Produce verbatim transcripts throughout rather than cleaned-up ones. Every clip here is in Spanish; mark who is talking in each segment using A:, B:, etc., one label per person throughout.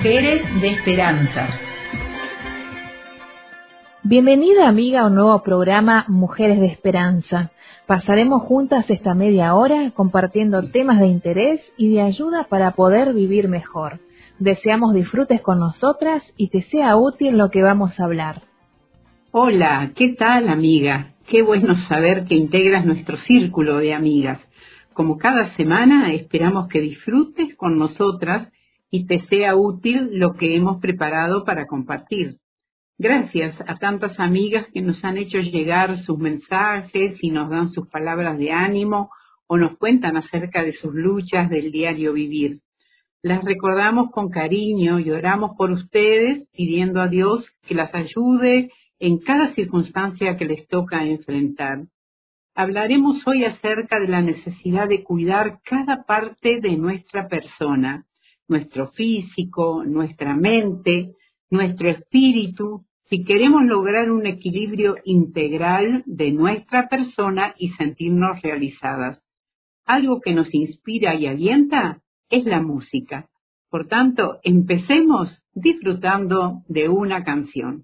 A: Mujeres de Esperanza.
B: Bienvenida, amiga, a un nuevo programa Mujeres de Esperanza. Pasaremos juntas esta media hora compartiendo temas de interés y de ayuda para poder vivir mejor. Deseamos disfrutes con nosotras y te sea útil lo que vamos a hablar.
C: Hola, ¿qué tal, amiga? Qué bueno saber que integras nuestro círculo de amigas. Como cada semana, esperamos que disfrutes con nosotras y te sea útil lo que hemos preparado para compartir. Gracias a tantas amigas que nos han hecho llegar sus mensajes y nos dan sus palabras de ánimo o nos cuentan acerca de sus luchas del diario vivir. Las recordamos con cariño y oramos por ustedes, pidiendo a Dios que las ayude en cada circunstancia que les toca enfrentar. Hablaremos hoy acerca de la necesidad de cuidar cada parte de nuestra persona, nuestro físico, nuestra mente, nuestro espíritu, si queremos lograr un equilibrio integral de nuestra persona y sentirnos realizadas. Algo que nos inspira y alienta es la música. Por tanto, empecemos disfrutando de una canción.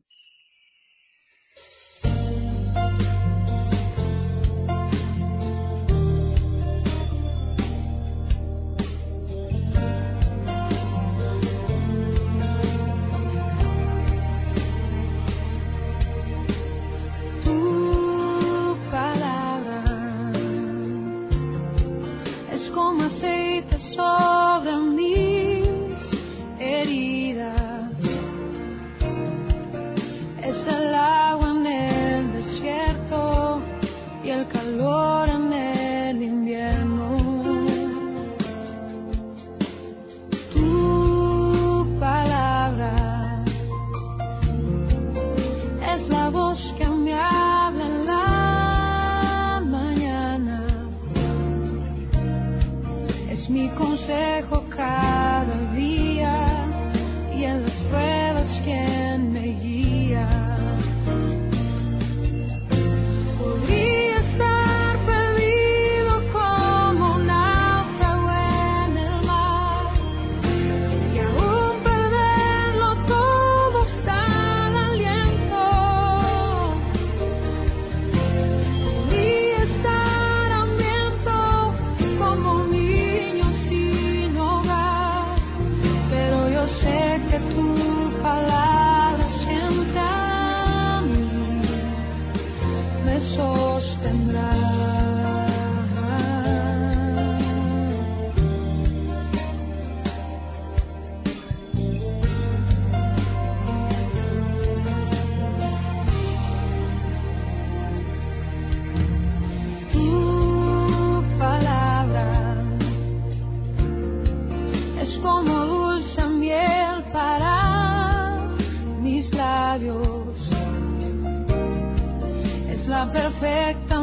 D: Perfecta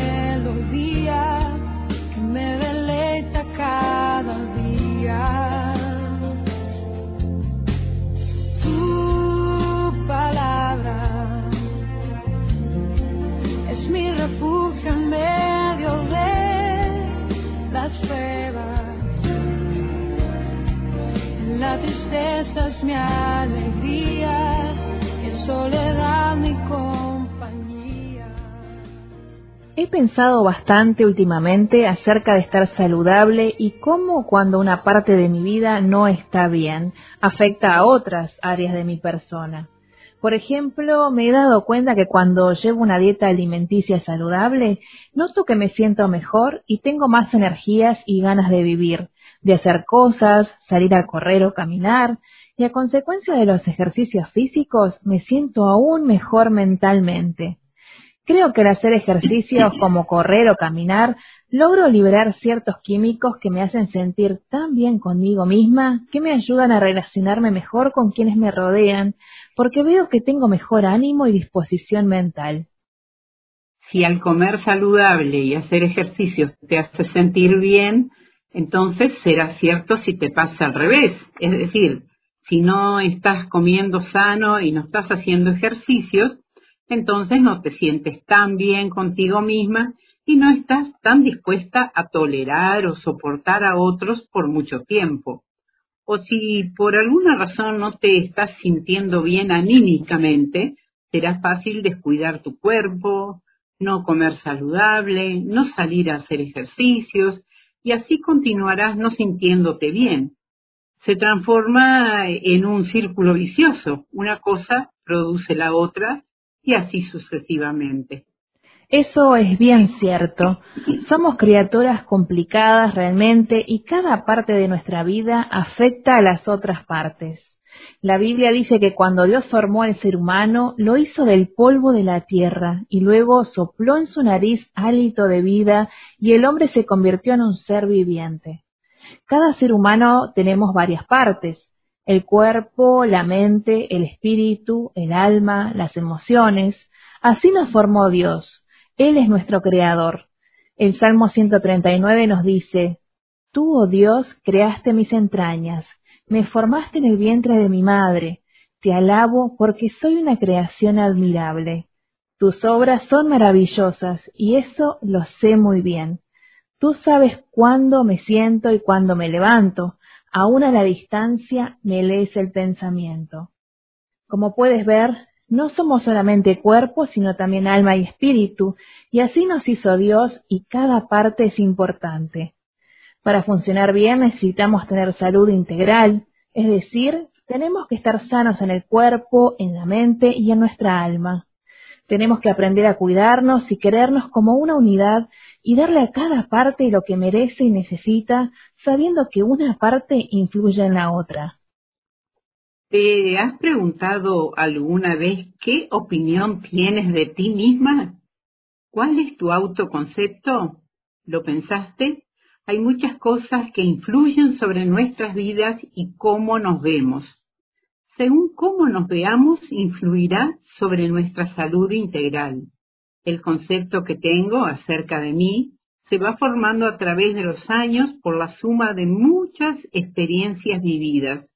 D: melodía que me deleita cada día. Tu palabra es mi refugio en medio de las pruebas. En la tristeza es mi alegría y en soledad mi compañía.
B: He pensado bastante últimamente acerca de estar saludable y cómo cuando una parte de mi vida no está bien, afecta a otras áreas de mi persona. Por ejemplo, me he dado cuenta que cuando llevo una dieta alimenticia saludable, noto que me siento mejor y tengo más energías y ganas de vivir, de hacer cosas, salir a correr o caminar, y a consecuencia de los ejercicios físicos me siento aún mejor mentalmente. Creo que al hacer ejercicios como correr o caminar, logro liberar ciertos químicos que me hacen sentir tan bien conmigo misma que me ayudan a relacionarme mejor con quienes me rodean, porque veo que tengo mejor ánimo y disposición mental.
C: Si al comer saludable y hacer ejercicios te hace sentir bien, entonces será cierto si te pasa al revés. Es decir, si no estás comiendo sano y no estás haciendo ejercicios, entonces no te sientes tan bien contigo misma y no estás tan dispuesta a tolerar o soportar a otros por mucho tiempo. O si por alguna razón no te estás sintiendo bien anímicamente, será fácil descuidar tu cuerpo, no comer saludable, no salir a hacer ejercicios, y así continuarás no sintiéndote bien. Se transforma en un círculo vicioso. Una cosa produce la otra y así sucesivamente.
B: Eso es bien cierto. Somos criaturas complicadas realmente y cada parte de nuestra vida afecta a las otras partes. La Biblia dice que cuando Dios formó al ser humano, lo hizo del polvo de la tierra y luego sopló en su nariz hálito de vida y el hombre se convirtió en un ser viviente. Cada ser humano tenemos varias partes: el cuerpo, la mente, el espíritu, el alma, las emociones. Así nos formó Dios. Él es nuestro creador. El Salmo ciento treinta y nueve nos dice: Tú, oh Dios, creaste mis entrañas, me formaste en el vientre de mi madre. Te alabo porque soy una creación admirable. Tus obras son maravillosas y eso lo sé muy bien. Tú sabes cuándo me siento y cuándo me levanto. Aún a la distancia me lees el pensamiento. Como puedes ver, no somos solamente cuerpo, sino también alma y espíritu, y así nos hizo Dios y cada parte es importante. Para funcionar bien necesitamos tener salud integral, es decir, tenemos que estar sanos en el cuerpo, en la mente y en nuestra alma. Tenemos que aprender a cuidarnos y querernos como una unidad y darle a cada parte lo que merece y necesita, sabiendo que una parte influye en la otra.
C: ¿Te has preguntado alguna vez qué opinión tienes de ti misma? ¿Cuál es tu autoconcepto? ¿Lo pensaste? Hay muchas cosas que influyen sobre nuestras vidas y cómo nos vemos. Según cómo nos veamos, influirá sobre nuestra salud integral. El concepto que tengo acerca de mí se va formando a través de los años por la suma de muchas experiencias vividas.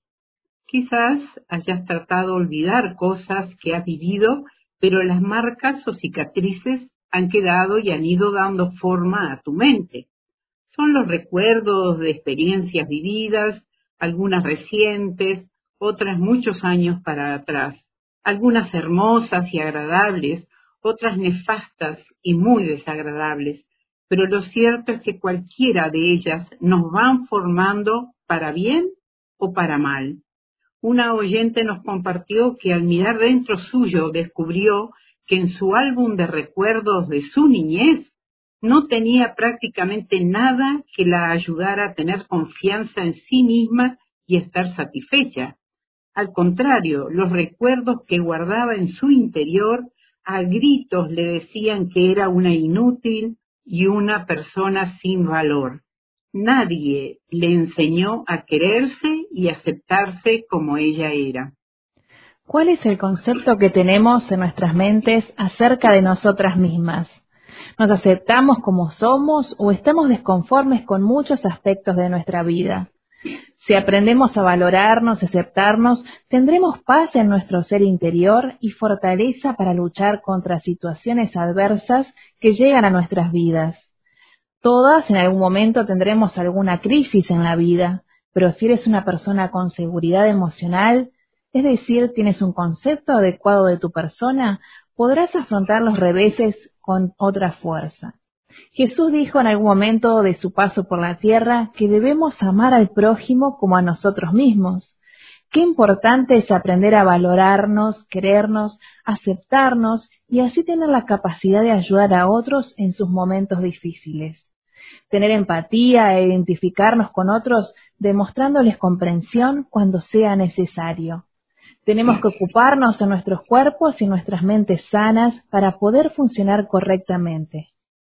C: Quizás hayas tratado de olvidar cosas que has vivido, pero las marcas o cicatrices han quedado y han ido dando forma a tu mente. Son los recuerdos de experiencias vividas, algunas recientes, otras muchos años para atrás, algunas hermosas y agradables, otras nefastas y muy desagradables, pero lo cierto es que cualquiera de ellas nos van formando para bien o para mal. Una oyente nos compartió que al mirar dentro suyo descubrió que en su álbum de recuerdos de su niñez no tenía prácticamente nada que la ayudara a tener confianza en sí misma y estar satisfecha. Al contrario, los recuerdos que guardaba en su interior a gritos le decían que era una inútil y una persona sin valor. Nadie le enseñó a quererse y aceptarse como ella era.
B: ¿Cuál es el concepto que tenemos en nuestras mentes acerca de nosotras mismas? ¿Nos aceptamos como somos o estamos desconformes con muchos aspectos de nuestra vida? Si aprendemos a valorarnos, aceptarnos, tendremos paz en nuestro ser interior y fortaleza para luchar contra situaciones adversas que llegan a nuestras vidas. Todas en algún momento tendremos alguna crisis en la vida, pero si eres una persona con seguridad emocional, es decir, tienes un concepto adecuado de tu persona, podrás afrontar los reveses con otra fuerza. Jesús dijo en algún momento de su paso por la tierra que debemos amar al prójimo como a nosotros mismos. Qué importante es aprender a valorarnos, querernos, aceptarnos y así tener la capacidad de ayudar a otros en sus momentos difíciles. Tener empatía e identificarnos con otros demostrándoles comprensión cuando sea necesario. Tenemos que ocuparnos de nuestros cuerpos y nuestras mentes sanas para poder funcionar correctamente.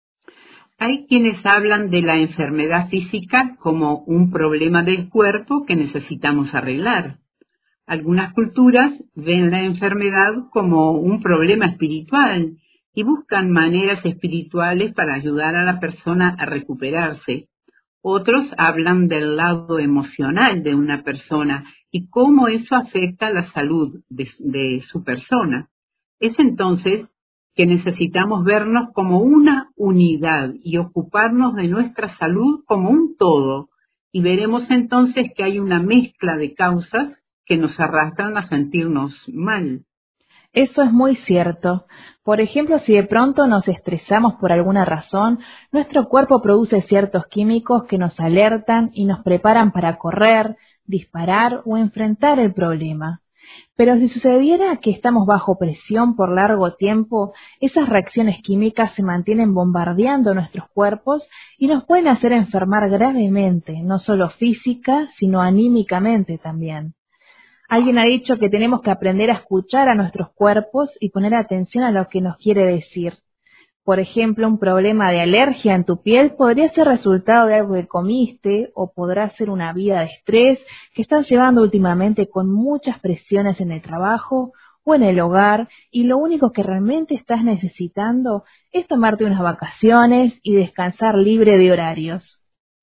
C: Hay quienes hablan de la enfermedad física como un problema del cuerpo que necesitamos arreglar. Algunas culturas ven la enfermedad como un problema espiritual y buscan maneras espirituales para ayudar a la persona a recuperarse. Otros hablan del lado emocional de una persona y cómo eso afecta la salud de, de su persona. Es entonces que necesitamos vernos como una unidad y ocuparnos de nuestra salud como un todo, y veremos entonces que hay una mezcla de causas que nos arrastran a sentirnos mal.
B: Eso es muy cierto. Por ejemplo, si de pronto nos estresamos por alguna razón, nuestro cuerpo produce ciertos químicos que nos alertan y nos preparan para correr, disparar o enfrentar el problema. Pero si sucediera que estamos bajo presión por largo tiempo, esas reacciones químicas se mantienen bombardeando nuestros cuerpos y nos pueden hacer enfermar gravemente, no solo física, sino anímicamente también. Alguien ha dicho que tenemos que aprender a escuchar a nuestros cuerpos y poner atención a lo que nos quiere decir. Por ejemplo, un problema de alergia en tu piel podría ser resultado de algo que comiste o podrá ser una vida de estrés que estás llevando últimamente con muchas presiones en el trabajo o en el hogar y lo único que realmente estás necesitando es tomarte unas vacaciones y descansar libre de horarios.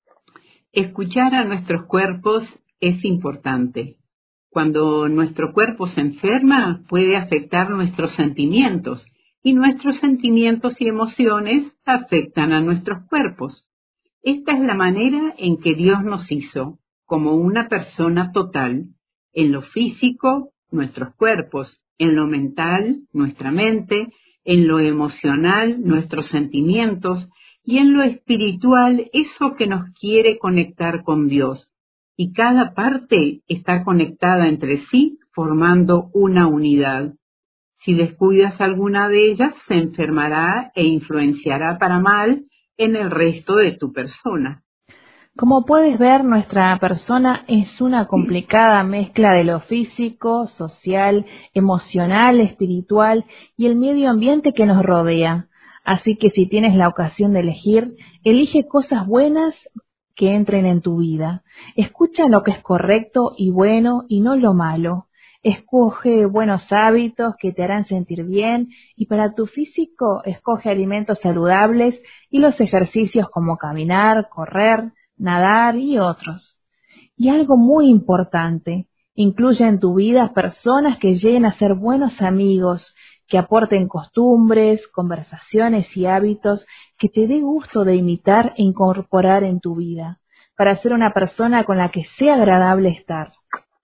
C: Escuchar a nuestros cuerpos es importante. Cuando nuestro cuerpo se enferma, puede afectar nuestros sentimientos, y nuestros sentimientos y emociones afectan a nuestros cuerpos. Esta es la manera en que Dios nos hizo, como una persona total, en lo físico, nuestros cuerpos, en lo mental, nuestra mente, en lo emocional, nuestros sentimientos, y en lo espiritual, eso que nos quiere conectar con Dios. Y cada parte está conectada entre sí, formando una unidad. Si descuidas alguna de ellas, se enfermará e influenciará para mal en el resto de tu persona.
B: Como puedes ver, nuestra persona es una complicada mezcla de lo físico, social, emocional, espiritual y el medio ambiente que nos rodea. Así que si tienes la ocasión de elegir, elige cosas buenas que entren en tu vida. Escucha lo que es correcto y bueno y no lo malo. Escoge buenos hábitos que te harán sentir bien y para tu físico escoge alimentos saludables y los ejercicios como caminar, correr, nadar y otros. Y algo muy importante, incluye en tu vida personas que lleguen a ser buenos amigos, que aporten costumbres, conversaciones y hábitos que te dé gusto de imitar e incorporar en tu vida, para ser una persona con la que sea agradable estar.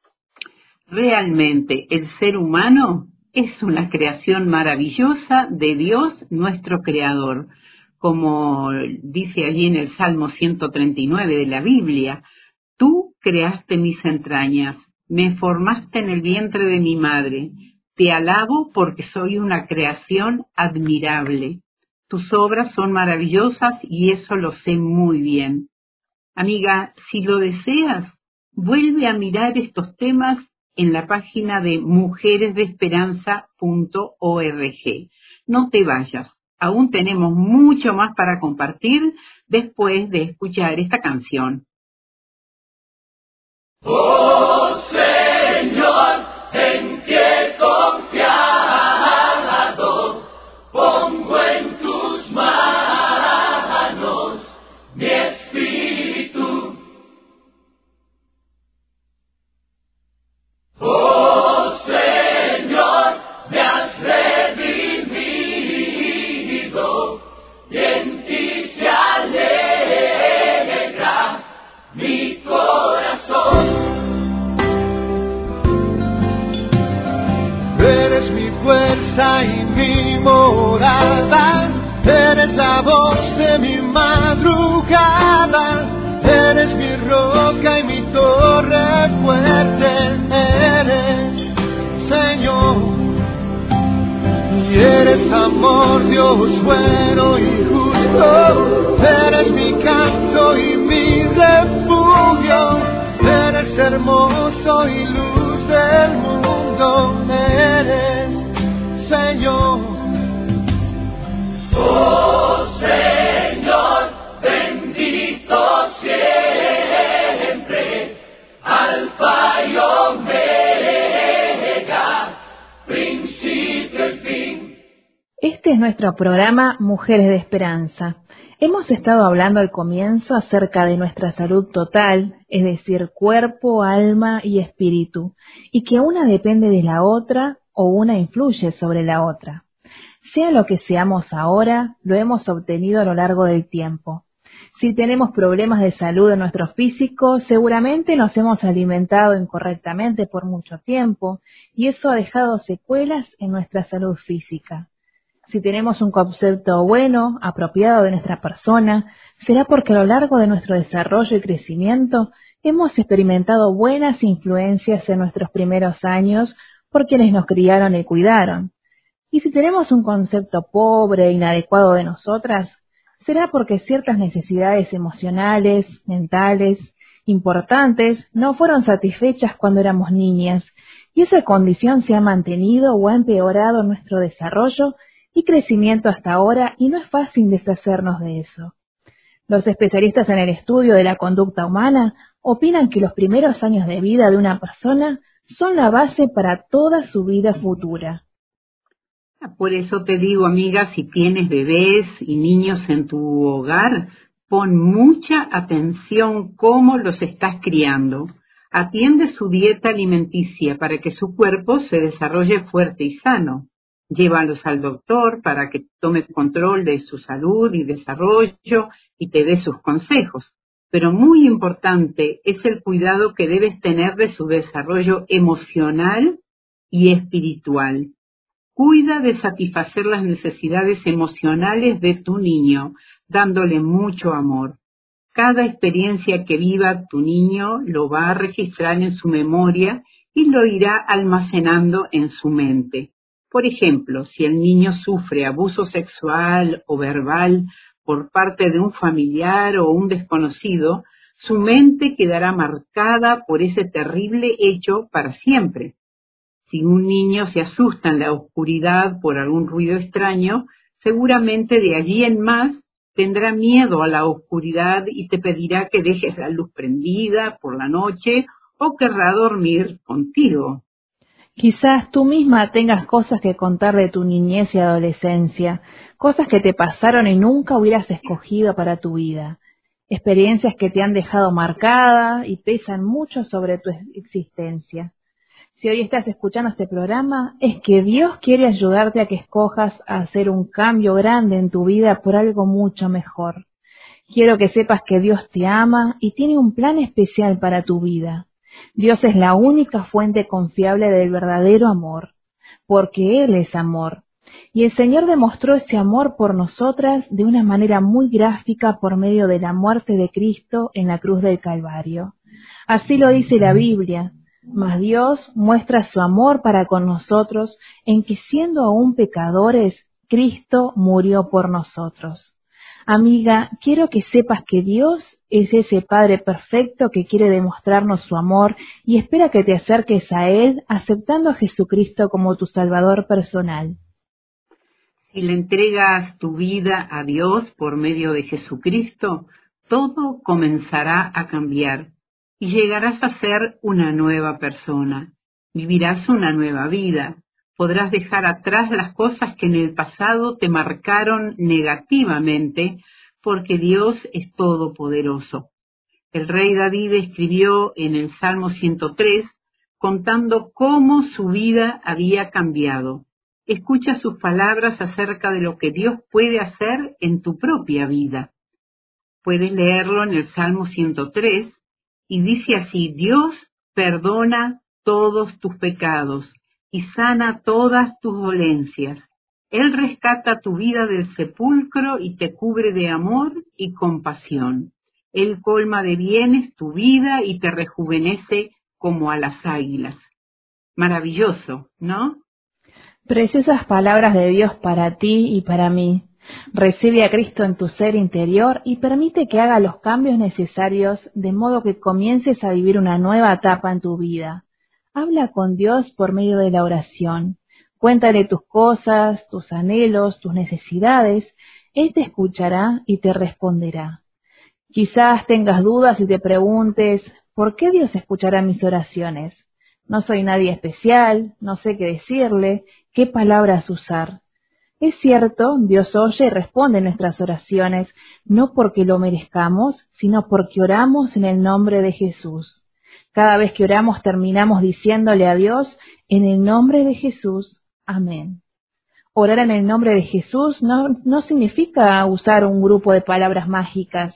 C: Realmente, el ser humano es una creación maravillosa de Dios, nuestro Creador, como dice allí en el Salmo ciento treinta y nueve de la Biblia. Tú creaste mis entrañas, me formaste en el vientre de mi madre. Te alabo porque soy una creación admirable. Tus obras son maravillosas y eso lo sé muy bien. Amiga, si lo deseas, vuelve a mirar estos temas en la página de mujeres de esperanza punto org. No te vayas, aún tenemos mucho más para compartir después de escuchar esta canción.
E: Oh Señor, en ti he confiado, pongo en tus manos mi espíritu. Oh Señor, me has redimido y en ti se alegra mi corazón.
F: Eres mi fuerza y mi morada, eres la voz de mi madrugada, eres mi roca y mi torre fuerte, eres, Señor. Y eres amor, Dios bueno y justo, eres mi canto y mi refugio, eres hermoso y luz del mundo, eres, Señor.
E: Oh Señor, bendito siempre, Alfa y Omega, principio y fin.
B: Este es nuestro programa Mujeres de Esperanza. Hemos estado hablando al comienzo acerca de nuestra salud total, es decir, cuerpo, alma y espíritu, y que una depende de la otra o una influye sobre la otra. Sea lo que seamos ahora, lo hemos obtenido a lo largo del tiempo. Si tenemos problemas de salud en nuestro físico, seguramente nos hemos alimentado incorrectamente por mucho tiempo y eso ha dejado secuelas en nuestra salud física. Si tenemos un concepto bueno, apropiado de nuestra persona, será porque a lo largo de nuestro desarrollo y crecimiento hemos experimentado buenas influencias en nuestros primeros años por quienes nos criaron y cuidaron. Y si tenemos un concepto pobre e inadecuado de nosotras, será porque ciertas necesidades emocionales, mentales, importantes, no fueron satisfechas cuando éramos niñas, y esa condición se ha mantenido o ha empeorado en nuestro desarrollo y crecimiento hasta ahora, y no es fácil deshacernos de eso. Los especialistas en el estudio de la conducta humana opinan que los primeros años de vida de una persona son la base para toda su vida futura.
C: Por eso te digo, amiga, si tienes bebés y niños en tu hogar, pon mucha atención cómo los estás criando. Atiende su dieta alimenticia para que su cuerpo se desarrolle fuerte y sano. Llévalos al doctor para que tome control de su salud y desarrollo y te dé sus consejos. Pero muy importante es el cuidado que debes tener de su desarrollo emocional y espiritual. Cuida de satisfacer las necesidades emocionales de tu niño, dándole mucho amor. Cada experiencia que viva tu niño lo va a registrar en su memoria y lo irá almacenando en su mente. Por ejemplo, si el niño sufre abuso sexual o verbal por parte de un familiar o un desconocido, su mente quedará marcada por ese terrible hecho para siempre. Si un niño se asusta en la oscuridad por algún ruido extraño, seguramente de allí en más tendrá miedo a la oscuridad y te pedirá que dejes la luz prendida por la noche o querrá dormir contigo.
B: Quizás tú misma tengas cosas que contar de tu niñez y adolescencia, cosas que te pasaron y nunca hubieras escogido para tu vida, experiencias que te han dejado marcada y pesan mucho sobre tu existencia. Si hoy estás escuchando este programa, es que Dios quiere ayudarte a que escojas a hacer un cambio grande en tu vida por algo mucho mejor. Quiero que sepas que Dios te ama y tiene un plan especial para tu vida. Dios es la única fuente confiable del verdadero amor, porque Él es amor. Y el Señor demostró ese amor por nosotras de una manera muy gráfica por medio de la muerte de Cristo en la cruz del Calvario. Así lo dice la Biblia. Mas Dios muestra su amor para con nosotros en que siendo aún pecadores, Cristo murió por nosotros. Amiga, quiero que sepas que Dios es ese Padre perfecto que quiere demostrarnos su amor y espera que te acerques a Él aceptando a Jesucristo como tu Salvador personal.
C: Si le entregas tu vida a Dios por medio de Jesucristo, todo comenzará a cambiar. Y llegarás a ser una nueva persona. Vivirás una nueva vida. Podrás dejar atrás las cosas que en el pasado te marcaron negativamente, porque Dios es todopoderoso. El rey David escribió en el Salmo ciento tres, contando cómo su vida había cambiado. Escucha sus palabras acerca de lo que Dios puede hacer en tu propia vida. Puedes leerlo en el Salmo ciento tres, y dice así: Dios perdona todos tus pecados y sana todas tus dolencias. Él rescata tu vida del sepulcro y te cubre de amor y compasión. Él colma de bienes tu vida y te rejuvenece como a las águilas. Maravilloso, ¿no?
B: Preciosas palabras de Dios para ti y para mí. Recibe a Cristo en tu ser interior y permite que haga los cambios necesarios de modo que comiences a vivir una nueva etapa en tu vida. Habla con Dios por medio de la oración. Cuéntale tus cosas, tus anhelos, tus necesidades. Él te escuchará y te responderá. Quizás tengas dudas y te preguntes, ¿por qué Dios escuchará mis oraciones? No soy nadie especial, no sé qué decirle, qué palabras usar. Es cierto, Dios oye y responde nuestras oraciones, no porque lo merezcamos, sino porque oramos en el nombre de Jesús. Cada vez que oramos terminamos diciéndole a Dios, en el nombre de Jesús, amén. Orar en el nombre de Jesús no, no significa usar un grupo de palabras mágicas,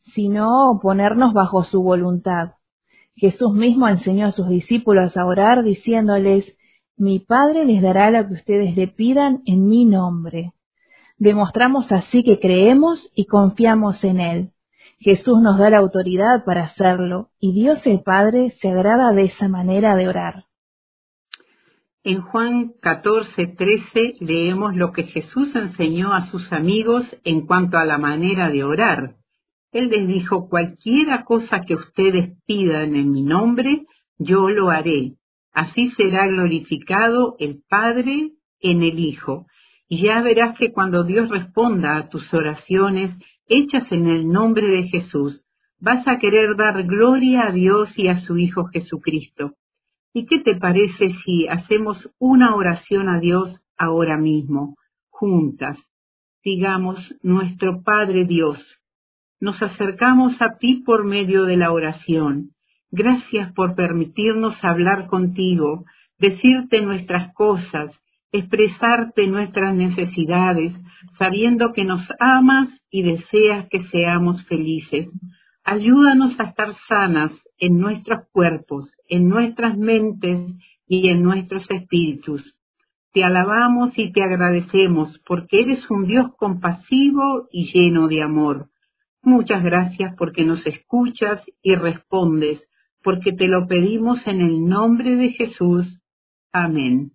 B: sino ponernos bajo su voluntad. Jesús mismo enseñó a sus discípulos a orar diciéndoles: mi Padre les dará lo que ustedes le pidan en mi nombre. Demostramos así que creemos y confiamos en Él. Jesús nos da la autoridad para hacerlo, y Dios el Padre se agrada de esa manera de orar.
C: En Juan catorce, trece leemos lo que Jesús enseñó a sus amigos en cuanto a la manera de orar. Él les dijo: cualquiera cosa que ustedes pidan en mi nombre, yo lo haré. Así será glorificado el Padre en el Hijo. Y ya verás que cuando Dios responda a tus oraciones hechas en el nombre de Jesús, vas a querer dar gloria a Dios y a su Hijo Jesucristo. ¿Y qué te parece si hacemos una oración a Dios ahora mismo, juntas? Digamos: nuestro Padre Dios, nos acercamos a ti por medio de la oración. Gracias por permitirnos hablar contigo, decirte nuestras cosas, expresarte nuestras necesidades, sabiendo que nos amas y deseas que seamos felices. Ayúdanos a estar sanas en nuestros cuerpos, en nuestras mentes y en nuestros espíritus. Te alabamos y te agradecemos porque eres un Dios compasivo y lleno de amor. Muchas gracias porque nos escuchas y respondes, porque te lo pedimos en el nombre de Jesús. Amén.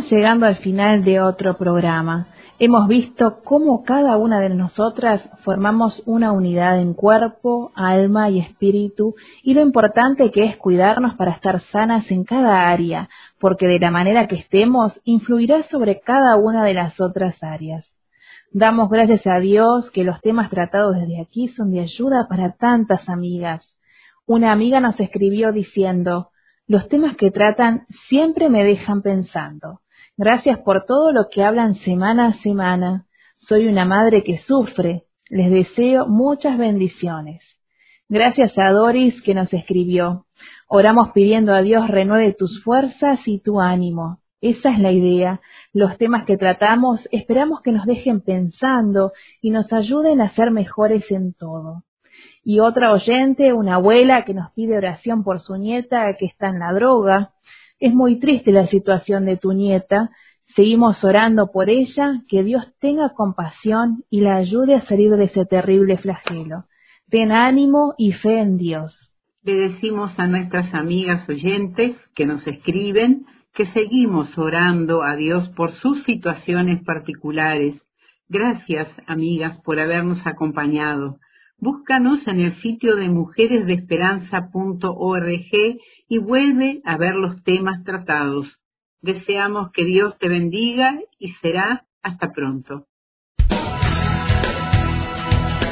B: Estamos llegando al final de otro programa. Hemos visto cómo cada una de nosotras formamos una unidad en cuerpo, alma y espíritu, y lo importante que es cuidarnos para estar sanas en cada área, porque de la manera que estemos influirá sobre cada una de las otras áreas. Damos gracias a Dios que los temas tratados desde aquí son de ayuda para tantas amigas. Una amiga nos escribió diciendo: los temas que tratan siempre me dejan pensando. Gracias por todo lo que hablan semana a semana. Soy una madre que sufre. Les deseo muchas bendiciones. Gracias a Doris que nos escribió. Oramos pidiendo a Dios renueve tus fuerzas y tu ánimo. Esa es la idea. Los temas que tratamos esperamos que nos dejen pensando y nos ayuden a ser mejores en todo. Y otra oyente, una abuela que nos pide oración por su nieta que está en la droga. Es muy triste la situación de tu nieta. Seguimos orando por ella, que Dios tenga compasión y la ayude a salir de ese terrible flagelo. Ten ánimo y fe en Dios.
C: Le decimos a nuestras amigas oyentes que nos escriben que seguimos orando a Dios por sus situaciones particulares. Gracias, amigas, por habernos acompañado. Búscanos en el sitio de mujeres de esperanza punto org y vuelve a ver los temas tratados. Deseamos que Dios te bendiga y será hasta pronto.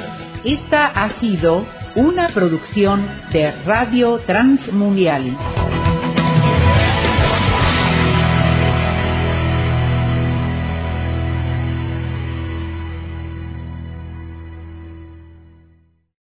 A: Esta ha sido una producción de Radio Transmundial.